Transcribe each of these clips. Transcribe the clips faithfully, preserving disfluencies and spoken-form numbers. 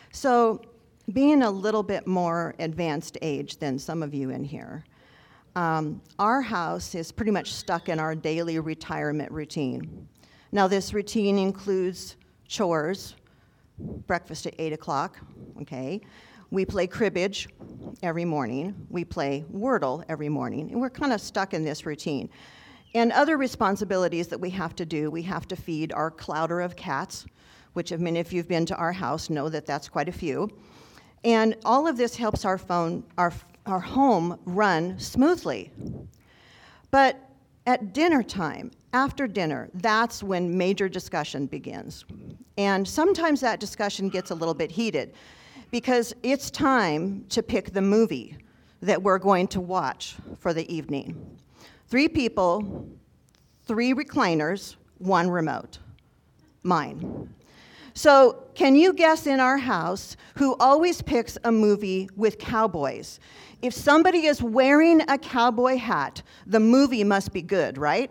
So, being a little bit more advanced age than some of you in here, um, our house is pretty much stuck in our daily retirement routine. Now, this routine includes chores, breakfast at eight o'clock, okay? We play cribbage every morning. We play Wordle every morning. And we're kind of stuck in this routine. And other responsibilities that we have to do, we have to feed our clouder of cats, which, I mean, if you've been to our house, know that that's quite a few. And all of this helps our phone, our, our home run smoothly. But at dinner time, after dinner, that's when major discussion begins. And sometimes that discussion gets a little bit heated because it's time to pick the movie that we're going to watch for the evening. Three people, three recliners, one remote. Mine. So can you guess in our house who always picks a movie with cowboys? If somebody is wearing a cowboy hat, the movie must be good, right?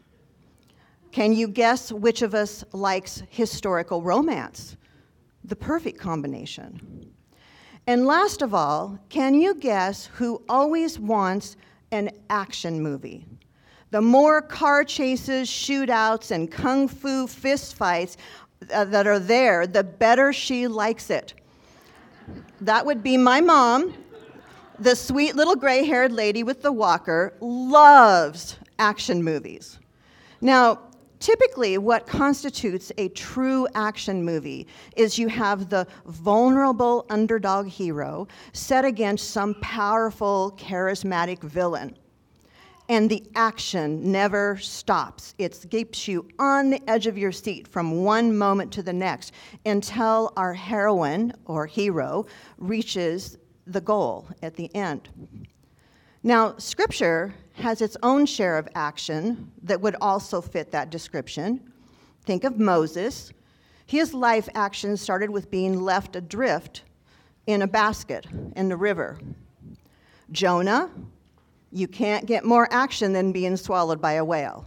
Can you guess which of us likes historical romance? The perfect combination. And last of all, can you guess who always wants an action movie? The more car chases, shootouts, and kung fu fistfights uh, that are there, the better she likes it. That would be my mom. The sweet little gray-haired lady with the walker loves action movies. Now, typically, what constitutes a true action movie is you have the vulnerable underdog hero set against some powerful, charismatic villain. And the action never stops. It keeps you on the edge of your seat from one moment to the next until our heroine or hero reaches the goal at the end. Now, Scripture has its own share of action that would also fit that description. Think of Moses. His life action started with being left adrift in a basket in the river. Jonah, you can't get more action than being swallowed by a whale.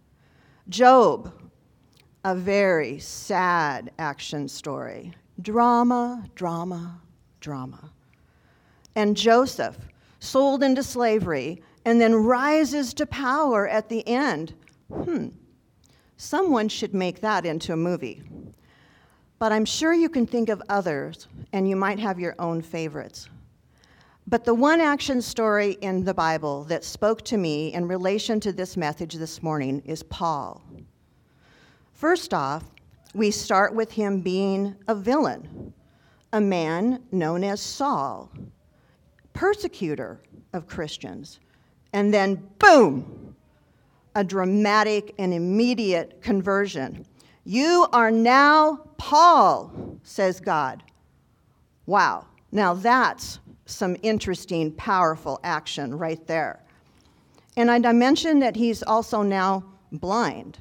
Job, a very sad action story. Drama, drama, drama. And Joseph, sold into slavery, and then rises to power at the end. Hmm, someone should make that into a movie. But I'm sure you can think of others, and you might have your own favorites. But the one action story in the Bible that spoke to me in relation to this message this morning is Paul. First off, we start with him being a villain, a man known as Saul, persecutor of Christians. And then, boom, a dramatic and immediate conversion. You are now Paul, says God. Wow, now that's some interesting, powerful action right there. And I mentioned that he's also now blind.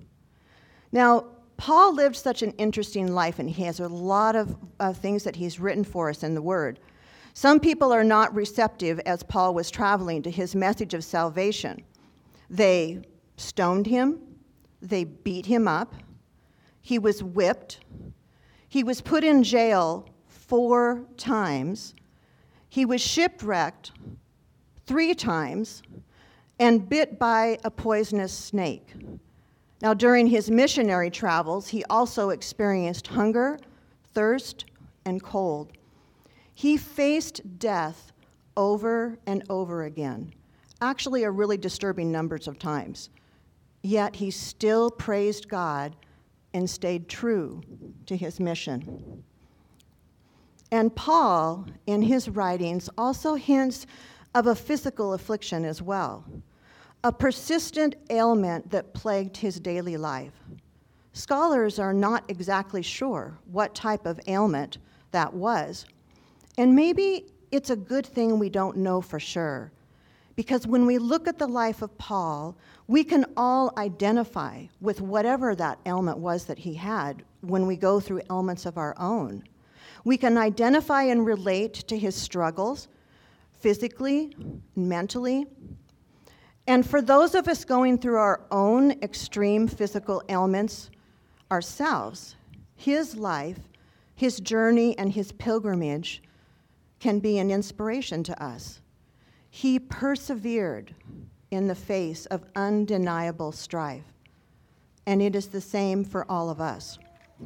Now, Paul lived such an interesting life, and he has a lot of uh, things that he's written for us in the Word. Some people are not receptive as Paul was traveling to his message of salvation. They stoned him, they beat him up, he was whipped, he was put in jail four times, he was shipwrecked three times, and bit by a poisonous snake. Now, during his missionary travels, he also experienced hunger, thirst, and cold. He faced death over and over again, actually a really disturbing numbers of times. Yet he still praised God and stayed true to his mission. And Paul, in his writings, also hints of a physical affliction as well, a persistent ailment that plagued his daily life. Scholars are not exactly sure what type of ailment that was. And maybe it's a good thing we don't know for sure, because when we look at the life of Paul, we can all identify with whatever that ailment was that he had when we go through ailments of our own. We can identify and relate to his struggles physically, mentally. And for those of us going through our own extreme physical ailments ourselves, his life His journey and his pilgrimage can be an inspiration to us. He persevered in the face of undeniable strife, and it is the same for all of us.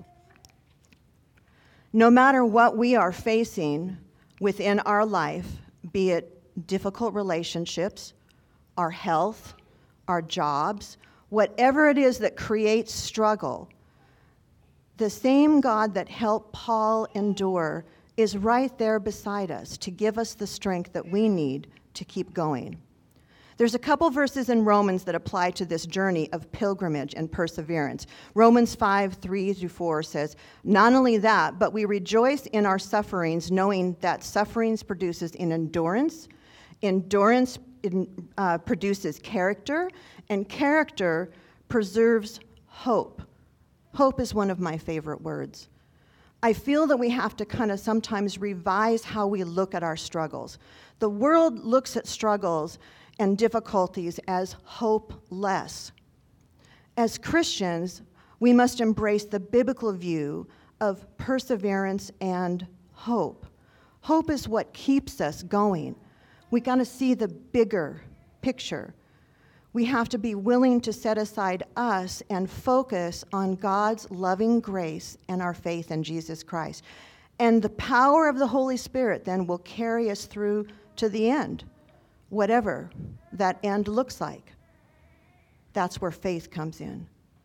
No matter what we are facing within our life, be it difficult relationships, our health, our jobs, whatever it is that creates struggle, the same God that helped Paul endure is right there beside us to give us the strength that we need to keep going. There's a couple verses in Romans that apply to this journey of pilgrimage and perseverance. Romans five, three through four says, "Not only that, but we rejoice in our sufferings, knowing that sufferings produces an endurance. Endurance uh, produces character, and character preserves hope." Hope is one of my favorite words. I feel that we have to kind of sometimes revise how we look at our struggles. The world looks at struggles and difficulties as hopeless. As Christians, we must embrace the biblical view of perseverance and hope. Hope is what keeps us going. We got to see the bigger picture. We have to be willing to set aside us and focus on God's loving grace and our faith in Jesus Christ. And the power of the Holy Spirit then will carry us through to the end, whatever that end looks like. That's where faith comes in.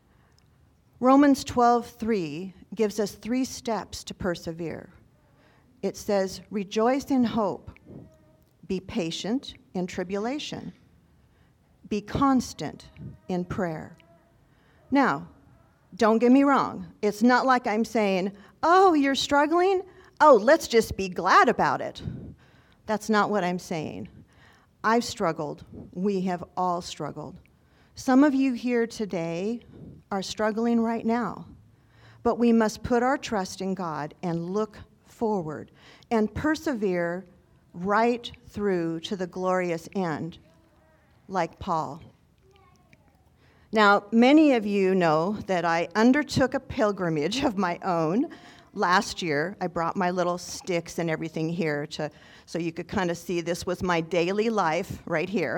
Romans twelve three gives us three steps to persevere. It says, "Rejoice in hope, be patient in tribulation, be constant in prayer." Now, don't get me wrong. It's not like I'm saying, "Oh, you're struggling? Oh, let's just be glad about it." That's not what I'm saying. I've struggled. We have all struggled. Some of you here today are struggling right now, but we must put our trust in God and look forward and persevere right through to the glorious end, like Paul. Now, many of you know that I undertook a pilgrimage of my own last year. I brought my little sticks and everything here to so you could kind of see this was my daily life right here.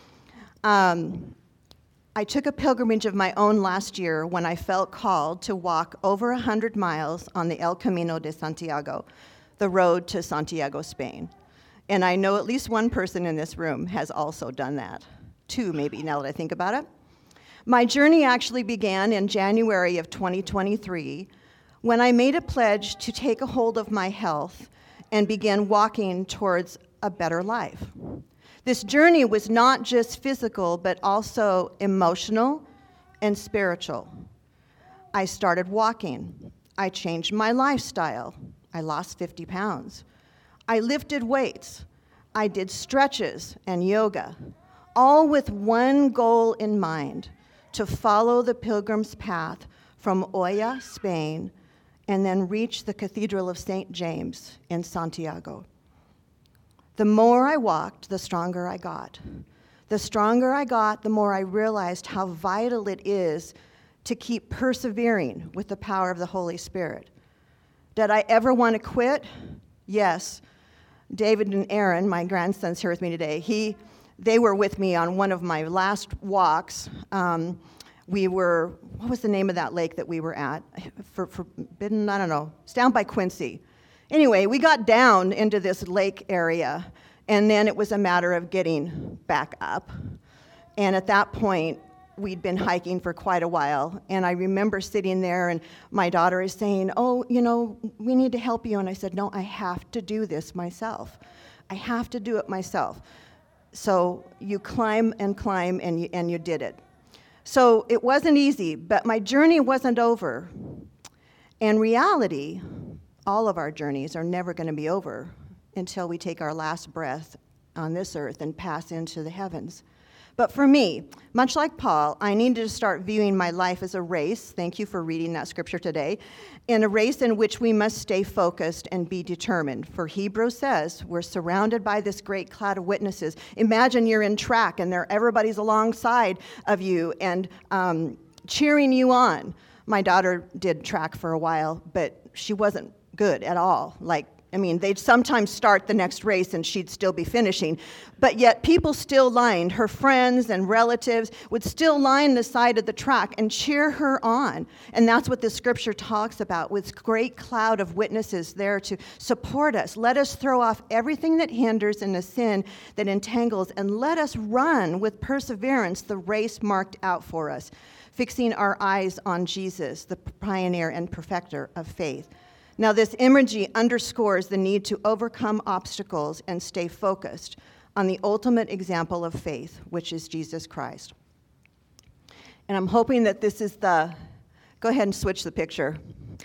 Um, I took a pilgrimage of my own last year when I felt called to walk over one hundred miles on the El Camino de Santiago, the road to Santiago, Spain. And I know at least one person in this room has also done that. Two, maybe, now that I think about it. My journey actually began in January of twenty twenty-three when I made a pledge to take a hold of my health and began walking towards a better life. This journey was not just physical, but also emotional and spiritual. I started walking. I changed my lifestyle. I lost fifty pounds. I lifted weights. I did stretches and yoga, all with one goal in mind, to follow the pilgrim's path from Oya, Spain, and then reach the Cathedral of Saint James in Santiago. The more I walked, the stronger I got. The stronger I got, the more I realized how vital it is to keep persevering with the power of the Holy Spirit. Did I ever want to quit? Yes. David and Aaron, my grandsons here with me today, he, they were with me on one of my last walks. Um, we were, what was the name of that lake that we were at? For, Forbidden, I don't know. It's down by Quincy. Anyway, we got down into this lake area, and then it was a matter of getting back up. And at that point, we'd been hiking for quite a while, and I remember sitting there, and my daughter is saying, "Oh, you know, we need to help you." And I said, "No, I have to do this myself. I have to do it myself." So you climb and climb, and you, and you did it. So it wasn't easy, but my journey wasn't over. In reality, all of our journeys are never going to be over until we take our last breath on this earth and pass into the heavens. But for me, much like Paul, I needed to start viewing my life as a race. Thank you for reading that scripture today. In a race in which we must stay focused and be determined. For Hebrews says, we're surrounded by this great cloud of witnesses. Imagine you're in track and there everybody's alongside of you and um, cheering you on. My daughter did track for a while, but she wasn't good at all. Like, I mean, they'd sometimes start the next race and she'd still be finishing. But yet people still lined, her friends and relatives would still line the side of the track and cheer her on. And that's what the scripture talks about, with great cloud of witnesses there to support us. Let us throw off everything that hinders and the sin that entangles, and let us run with perseverance the race marked out for us, fixing our eyes on Jesus, the pioneer and perfecter of faith. Now, this imagery underscores the need to overcome obstacles and stay focused on the ultimate example of faith, which is Jesus Christ. And I'm hoping that this is the, go ahead and switch the picture.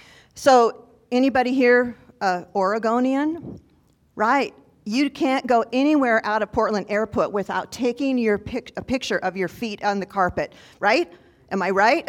So, anybody here uh, Oregonian? Right. You can't go anywhere out of Portland Airport without taking your pic- a picture of your feet on the carpet, right? Am I right?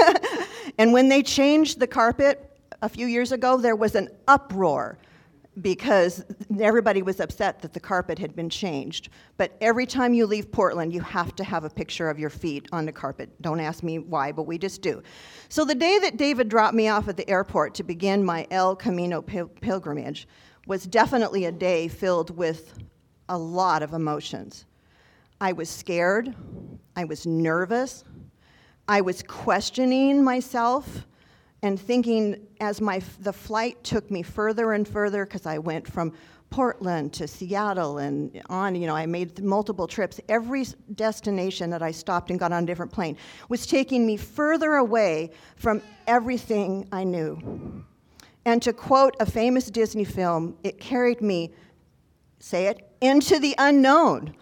And when they changed the carpet a few years ago, there was an uproar because everybody was upset that the carpet had been changed. But every time you leave Portland, you have to have a picture of your feet on the carpet. Don't ask me why, but we just do. So the day that David dropped me off at the airport to begin my El Camino pil- pilgrimage was definitely a day filled with a lot of emotions. I was scared. I was nervous. I was questioning myself and thinking, as my the flight took me further and further, because I went from Portland to Seattle and on, you know, I made multiple trips. Every destination that I stopped and got on a different plane was taking me further away from everything I knew. And to quote a famous Disney film, it carried me, say it, into the unknown.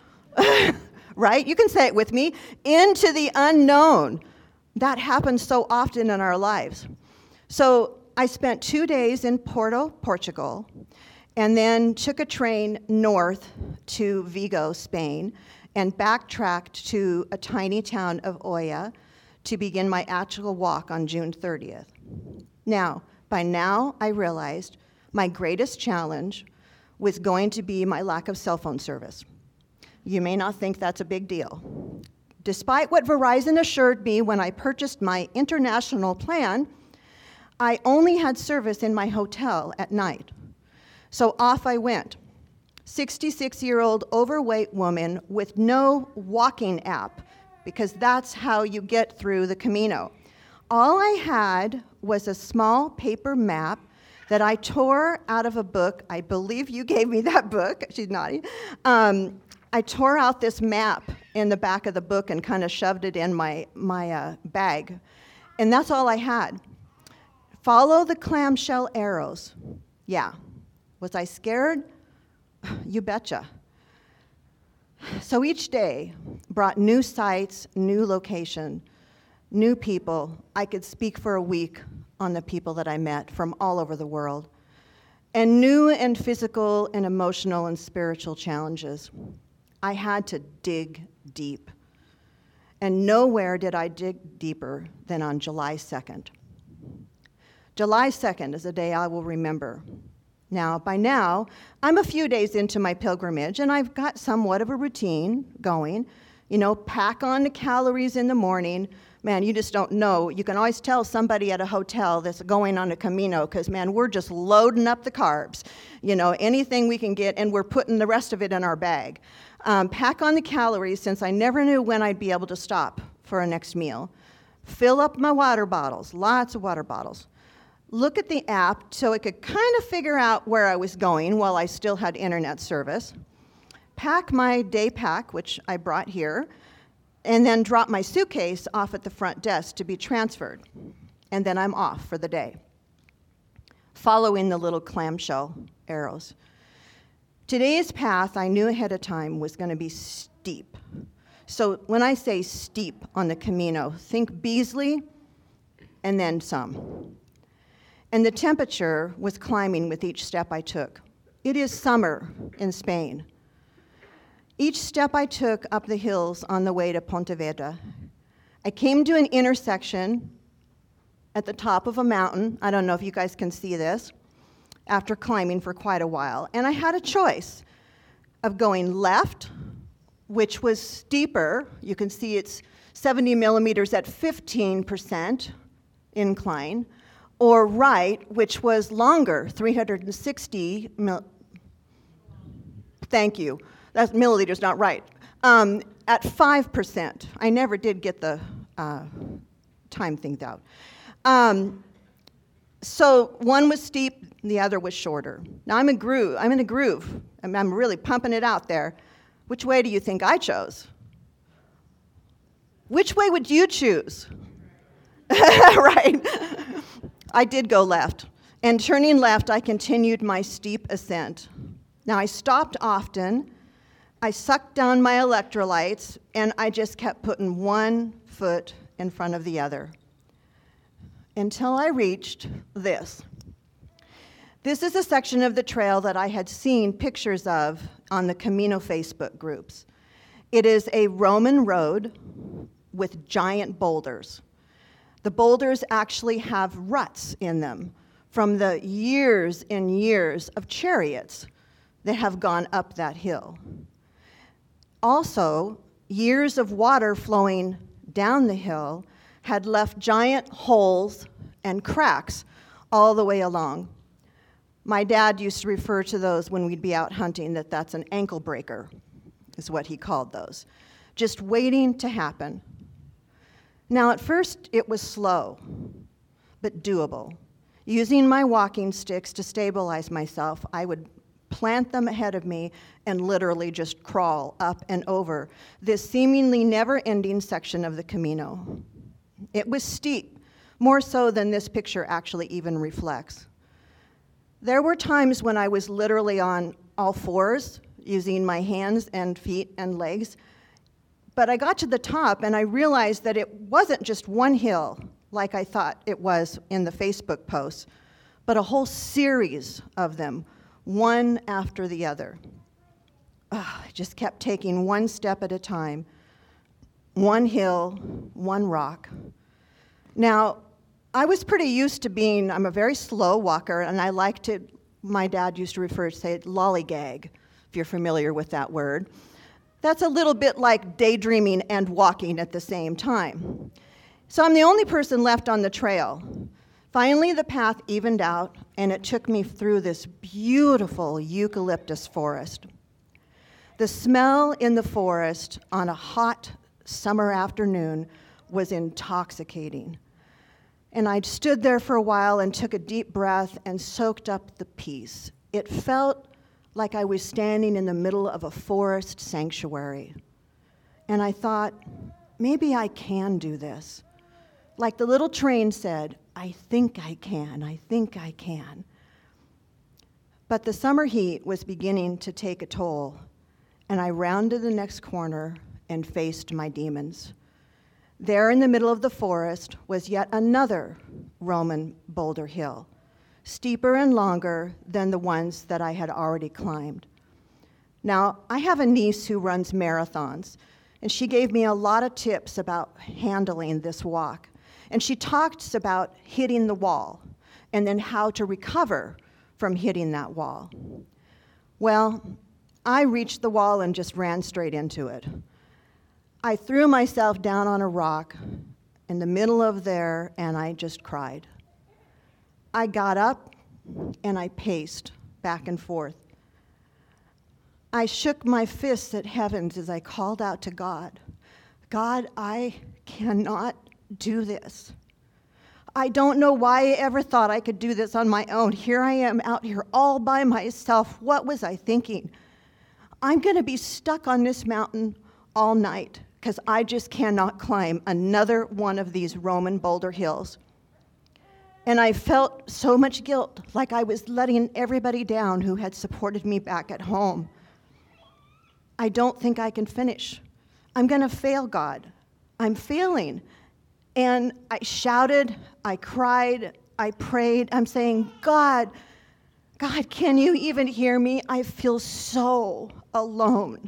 Right? You can say it with me, into the unknown. That happens so often in our lives. So I spent two days in Porto, Portugal, and then took a train north to Vigo, Spain, and backtracked to a tiny town of Oia to begin my actual walk on June thirtieth. Now, by now, I realized my greatest challenge was going to be my lack of cell phone service. You may not think that's a big deal. Despite what Verizon assured me when I purchased my international plan, I only had service in my hotel at night. So off I went. sixty-six-year-old overweight woman with no walking app, because that's how you get through the Camino. All I had was a small paper map that I tore out of a book. I believe you gave me that book. She's nodding. Um, I tore out this map in the back of the book and kind of shoved it in my, my uh, bag. And that's all I had. Follow the clamshell arrows. Yeah. Was I scared? You betcha. So each day brought new sights, new location, new people. I could speak for a week on the people that I met from all over the world, and new and physical and emotional and spiritual challenges. I had to dig deep. And nowhere did I dig deeper than on July second. July second is a day I will remember. Now, by now, I'm a few days into my pilgrimage, and I've got somewhat of a routine going. You know, pack on the calories in the morning. Man, you just don't know. You can always tell somebody at a hotel that's going on a Camino, because, man, we're just loading up the carbs. You know, anything we can get, and we're putting the rest of it in our bag. Um, pack on the calories, since I never knew when I'd be able to stop for a next meal. Fill up my water bottles, lots of water bottles. Look at the app so I could kind of figure out where I was going while I still had internet service. Pack my day pack, which I brought here, and then drop my suitcase off at the front desk to be transferred. And then I'm off for the day, following the little clamshell arrows. Today's path, I knew ahead of time, was going to be steep. So when I say steep on the Camino, think Beasley and then some. And the temperature was climbing with each step I took. It is summer in Spain. Each step I took up the hills on the way to Pontevedra, I came to an intersection at the top of a mountain. I don't know if you guys can see this, after climbing for quite a while. And I had a choice of going left, which was steeper. You can see it's seventy millimeters at fifteen percent incline, or right, which was longer, three hundred sixty mil- thank you, that's milliliters, not right, um, at five percent. I never did get the uh, time thing out. Um, so one was steep, the other was shorter. Now I'm in groove, I'm in a groove, I'm, I'm really pumping it out there. Which way do you think I chose? Which way would you choose? Right. I did go left. And turning left, I continued my steep ascent. Now, I stopped often. I sucked down my electrolytes, and I just kept putting one foot in front of the other until I reached this. This is a section of the trail that I had seen pictures of on the Camino Facebook groups. It is a Roman road with giant boulders. The boulders actually have ruts in them from the years and years of chariots that have gone up that hill. Also, years of water flowing down the hill had left giant holes and cracks all the way along. My dad used to refer to those when we'd be out hunting, that that's an ankle breaker, is what he called those, just waiting to happen. Now, at first, it was slow, but doable. Using my walking sticks to stabilize myself, I would plant them ahead of me and literally just crawl up and over this seemingly never-ending section of the Camino. It was steep, more so than this picture actually even reflects. There were times when I was literally on all fours, using my hands and feet and legs, but I got to the top and I realized that it wasn't just one hill like I thought it was in the Facebook posts, but a whole series of them, one after the other. Ugh, I just kept taking one step at a time, one hill, one rock. Now, I was pretty used to being, I'm a very slow walker, and I like to, my dad used to refer to say lollygag, if you're familiar with that word. That's a little bit like daydreaming and walking at the same time. So I'm the only person left on the trail. Finally, the path evened out, and it took me through this beautiful eucalyptus forest. The smell in the forest on a hot summer afternoon was intoxicating. And I stood there for a while and took a deep breath and soaked up the peace. It felt like I was standing in the middle of a forest sanctuary. And I thought, maybe I can do this. Like the little train said, I think I can, I think I can. But the summer heat was beginning to take a toll, and I rounded the next corner and faced my demons. There in the middle of the forest was yet another Roman boulder hill, steeper and longer than the ones that I had already climbed. Now, I have a niece who runs marathons, and she gave me a lot of tips about handling this walk. And she talks about hitting the wall and then how to recover from hitting that wall. Well, I reached the wall and just ran straight into it. I threw myself down on a rock in the middle of there, and I just cried. I got up, and I paced back and forth. I shook my fists at heavens as I called out to God, God, I cannot do this. I don't know why I ever thought I could do this on my own. Here I am out here all by myself. What was I thinking? I'm going to be stuck on this mountain all night because I just cannot climb another one of these Roman boulder hills. And I felt so much guilt, like I was letting everybody down who had supported me back at home. I don't think I can finish. I'm going to fail, God. I'm failing. And I shouted, I cried, I prayed. I'm saying, God, God, can you even hear me? I feel so alone.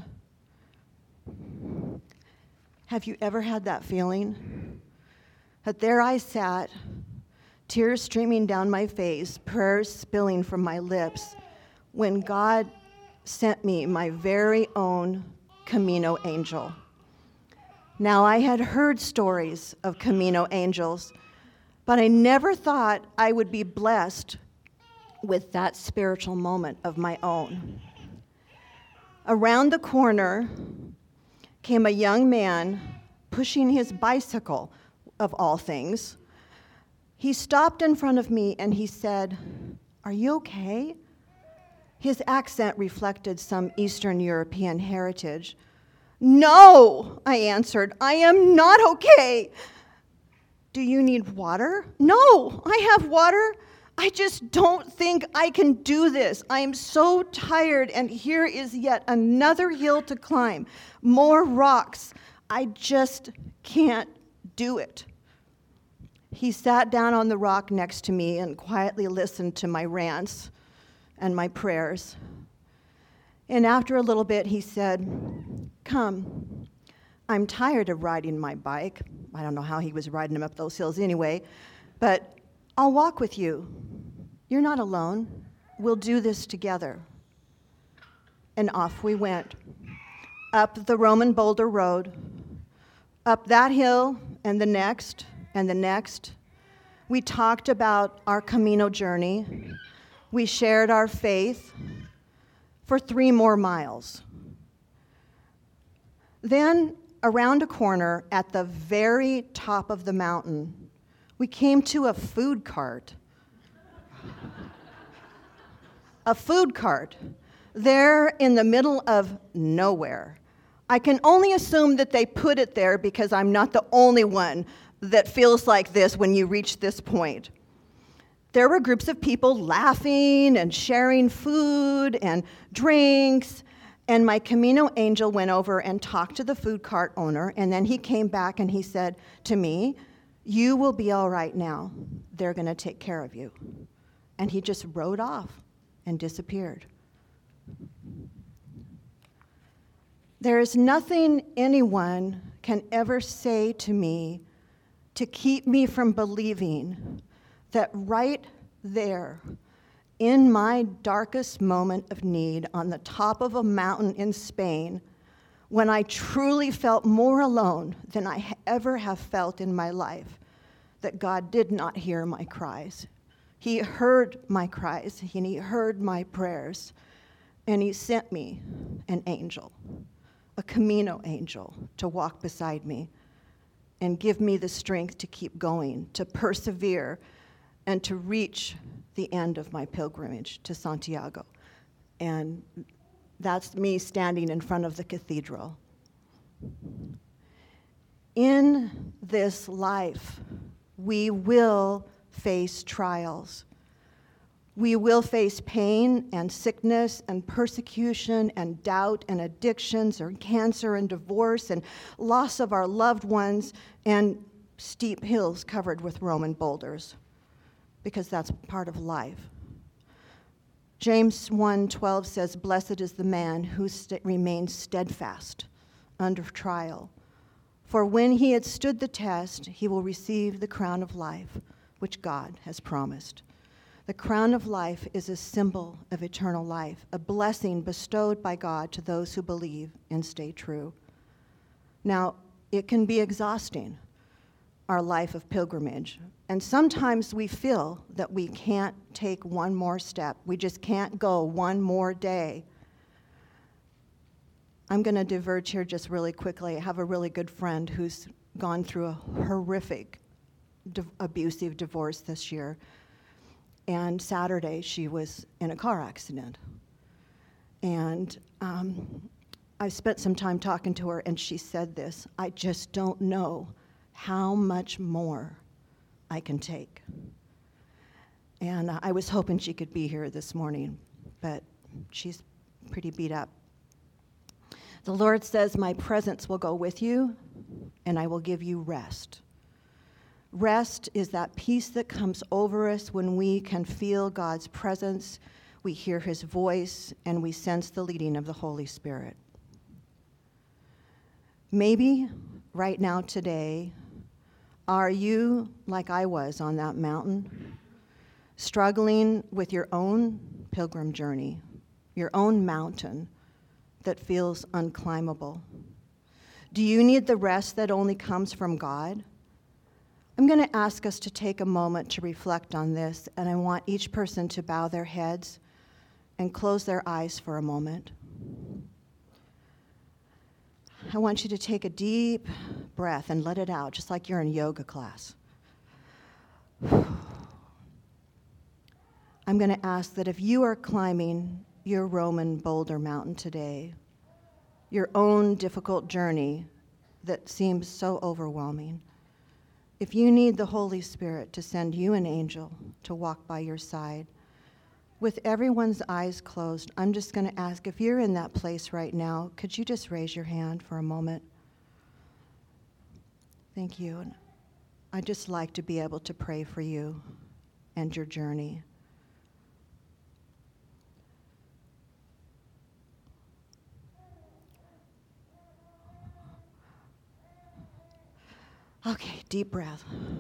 Have you ever had that feeling? That there I sat, tears streaming down my face, prayers spilling from my lips, when God sent me my very own Camino angel. Now, I had heard stories of Camino angels, But I never thought I would be blessed with that spiritual moment of my own. Around the corner came a young man pushing his bicycle, of all things. He stopped in front of me and he said, "Are you okay?" His accent reflected some Eastern European heritage. "No," I answered, "I am not okay." "Do you need water?" "No, I have water. I just don't think I can do this. I am so tired, and here is yet another hill to climb, more rocks. I just can't do it." He sat down on the rock next to me and quietly listened to my rants and my prayers. And after a little bit, he said, "Come, I'm tired of riding my bike." I don't know how he was riding him up those hills anyway, but I'll walk with you. You're not alone. We'll do this together. And off we went, up the Roman Boulder Road, up that hill and the next and the next. We talked about our Camino journey. We shared our faith for three more miles. Then, around a corner at the very top of the mountain, we came to a food cart. A food cart, there in the middle of nowhere. I can only assume that they put it there because I'm not the only one that feels like this when you reach this point. There were groups of people laughing and sharing food and drinks, and my Camino angel went over and talked to the food cart owner, and then he came back and he said to me, "You will be all right now. They're going to take care of you." And he just rode off and disappeared. There is nothing anyone can ever say to me to keep me from believing that right there, in my darkest moment of need, on the top of a mountain in Spain, when I truly felt more alone than I ever have felt in my life, that God did not hear my cries. He heard my cries, and he heard my prayers, and he sent me an angel, a Camino angel, to walk beside me and give me the strength to keep going, to persevere, and to reach the end of my pilgrimage to Santiago. And that's me standing in front of the cathedral. In this life, we will face trials. We will face pain and sickness and persecution and doubt and addictions or cancer and divorce and loss of our loved ones and steep hills covered with Roman boulders, because that's part of life. James one twelve says, "Blessed is the man who st- remains steadfast under trial. For when he had stood the test, he will receive the crown of life, which God has promised." The crown of life is a symbol of eternal life, a blessing bestowed by God to those who believe and stay true. Now, it can be exhausting, our life of pilgrimage, and sometimes we feel that we can't take one more step. We just can't go one more day. I'm going to diverge here just really quickly. I have a really good friend who's gone through a horrific di- abusive divorce this year. And Saturday, she was in a car accident. And um, I spent some time talking to her, and she said this: "I just don't know how much more I can take." And uh, I was hoping she could be here this morning, but she's pretty beat up. The Lord says, "My presence will go with you, and I will give you rest." Rest is that peace that comes over us when we can feel God's presence, we hear his voice, and we sense the leading of the Holy Spirit. Maybe right now today, are you like I was on that mountain, struggling with your own pilgrim journey, your own mountain that feels unclimbable? Do you need the rest that only comes from God? I'm going to ask us to take a moment to reflect on this, and I want each person to bow their heads and close their eyes for a moment. I want you to take a deep breath and let it out, just like you're in yoga class. I'm going to ask that if you are climbing your Roman boulder mountain today, your own difficult journey that seems so overwhelming, if you need the Holy Spirit to send you an angel to walk by your side, with everyone's eyes closed, I'm just going to ask, if you're in that place right now, could you just raise your hand for a moment? Thank you. And I'd just like to be able to pray for you and your journey. Okay, deep breath.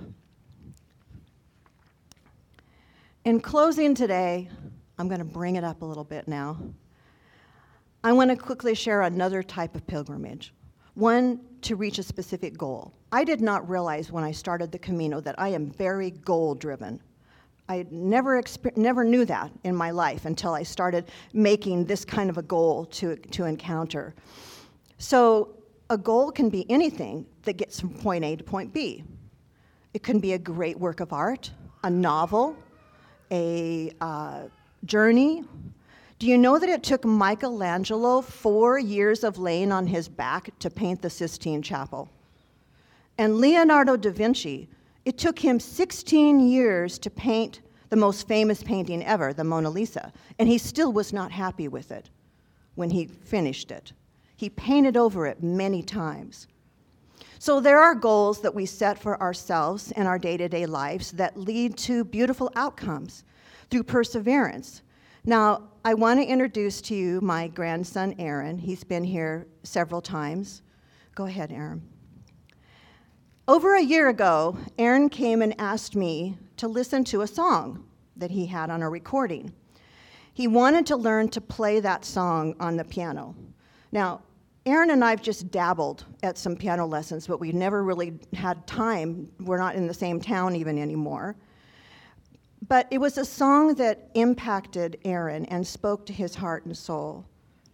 In closing today, I'm going to bring it up a little bit now. I want to quickly share another type of pilgrimage, one to reach a specific goal. I did not realize when I started the Camino that I am very goal-driven. I never exper- never knew that in my life until I started making this kind of a goal to, to encounter. So a goal can be anything that gets from point A to point B. It can be a great work of art, a novel, a uh, journey. Do you know that it took Michelangelo four years of laying on his back to paint the Sistine Chapel? And Leonardo da Vinci, it took him sixteen years to paint the most famous painting ever, the Mona Lisa, and he still was not happy with it when he finished it. He painted over it many times. So there are goals that we set for ourselves in our day-to-day lives that lead to beautiful outcomes through perseverance. Now, I want to introduce to you my grandson, Aaron. He's been here several times. Go ahead, Aaron. Over a year ago, Aaron came and asked me to listen to a song that he had on a recording. He wanted to learn to play that song on the piano. Now, Aaron and I have just dabbled at some piano lessons, but we've never really had time. We're not in the same town even anymore. But it was a song that impacted Aaron and spoke to his heart and soul.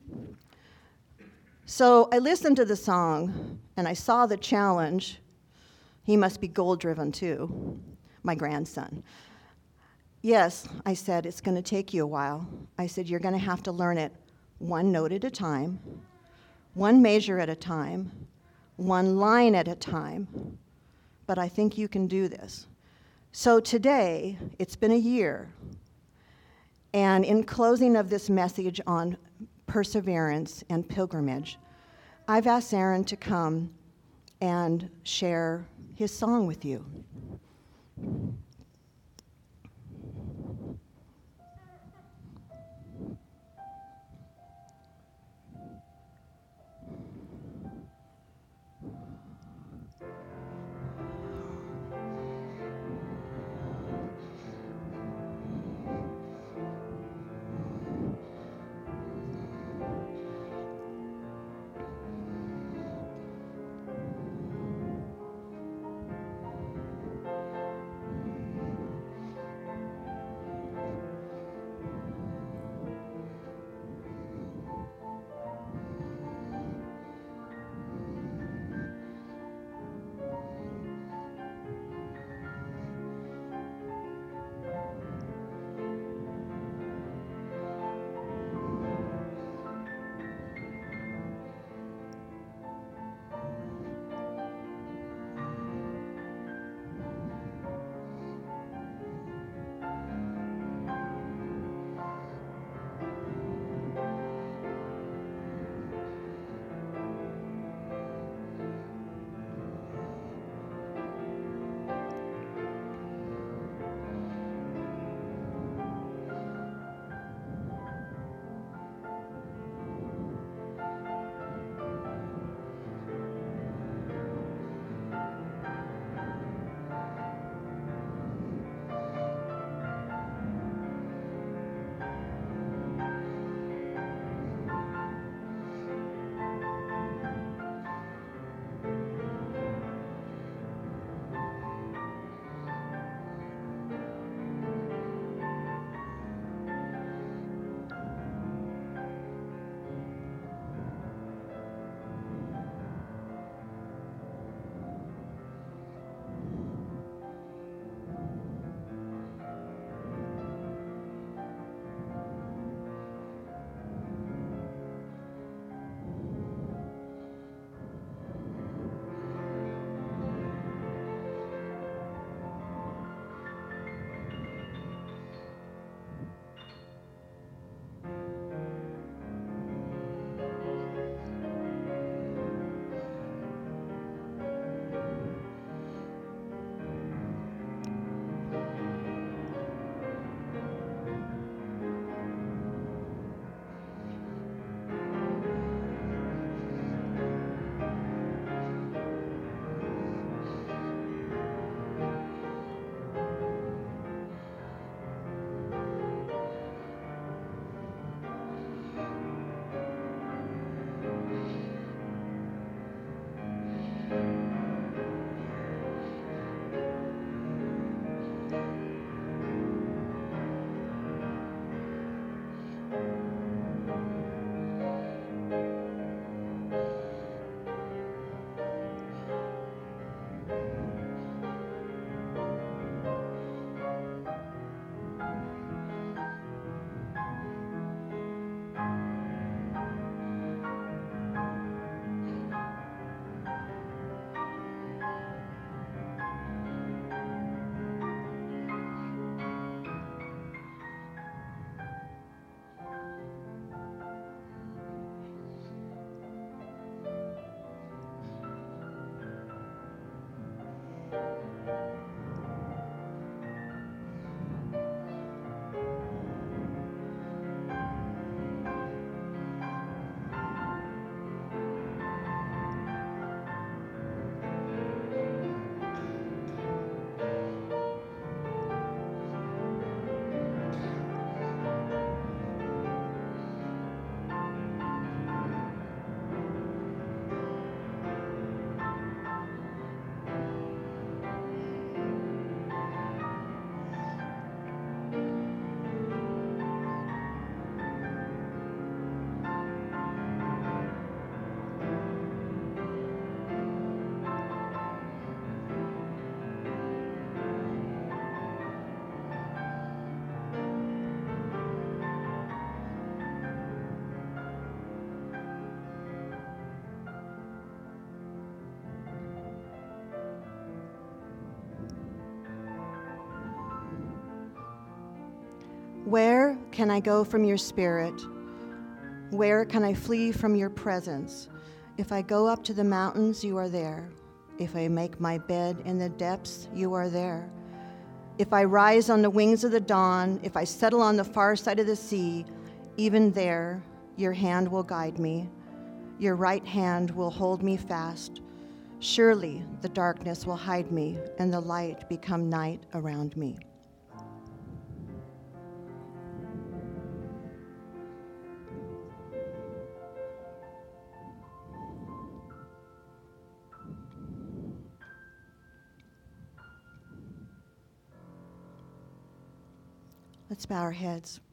So I listened to the song, and I saw the challenge. He must be goal-driven too, my grandson. Yes, I said, it's going to take you a while. I said, you're going to have to learn it one note at a time, one measure at a time, one line at a time, but I think you can do this. So today, it's been a year, and in closing of this message on perseverance and pilgrimage, I've asked Aaron to come and share his song with you. can I go from your spirit? Where can I flee from your presence? If I go up to the mountains, you are there. If I make my bed in the depths, you are there. If I rise on the wings of the dawn, if I settle on the far side of the sea, even there, your hand will guide me. Your right hand will hold me fast. Surely the darkness will hide me, and the light become night around me. Let's bow our heads.